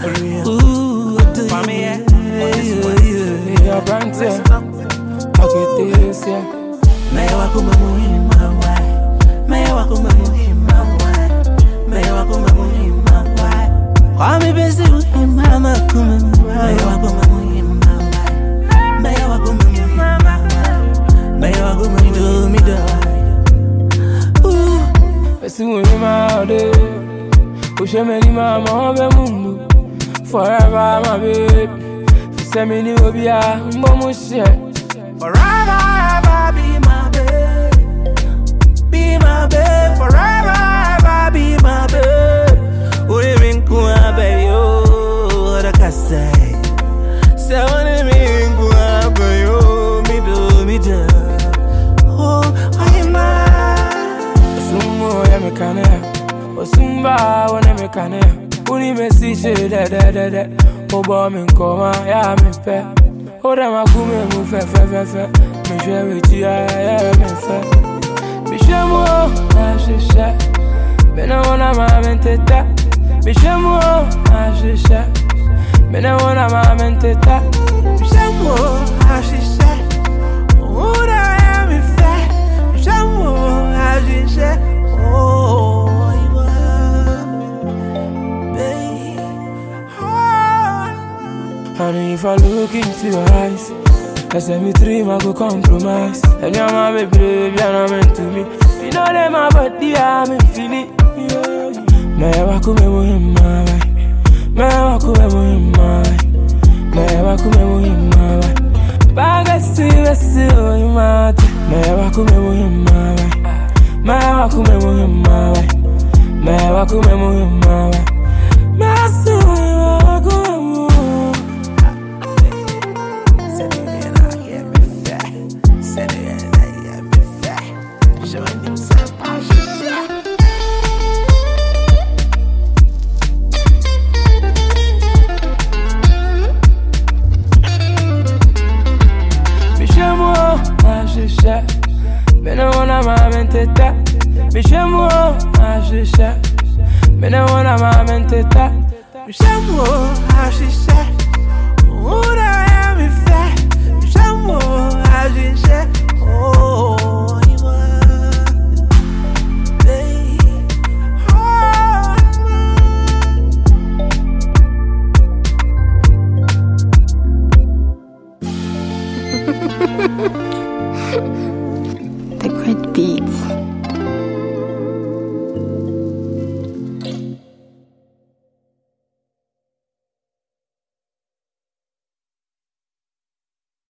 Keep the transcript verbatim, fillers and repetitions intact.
Ooh, for me, yeah. Yeah, brand yeah. I get this, yeah. May I welcome in my wife? May I welcome in my wife? May I welcome in my wife? Why me busy with him? Mama, come in. May I welcome in my wife? May I welcome in my wife? May I welcome in me die? Ooh, I see when I'm out there. Push me in my mama, mundo. Forever, my baby. Send me new beer, mama shit. Forever, ever be my babe. Be my babe. Forever, ever be my babe. What do you mean, Kuna, baby? Oh, what I say? Say, what do you mean, Kuna, baby? Oh, me do, me do. Oh, I am mine. Sumo, ya me canea. Osumba, when me canea. Uni me see shit, da da da da. Oba me nkoma, ya me fe. Oda makume mu fe fe fe fe. Me shwe me tia, ya me fe. Me shwe mo, na shisha. Me na wana ma menteta. Me shwe mo, na shisha. Me na wana ma menteta. Me shwe mo, na shisha. Oda ya me fe. Me shwe mo, na shisha. Oh. And if I look into your eyes, I say me dream I go compromise. And you're my baby, baby, you're not meant to me. You know that my body, I'm in feeling. May I walk with me in my way. May I walk with me in my way. May I walk with me in my way. Bag I see, I see in my way. May I walk with me in my way. May I walk with me in my way. May I walk with me in my way. May I see you walk with me. Me no wanna ma menteta. Me shemo a shisha. Me no wanna ma menteta. Me shemo a shisha. Ora ya me fe. Me shemo a shisha.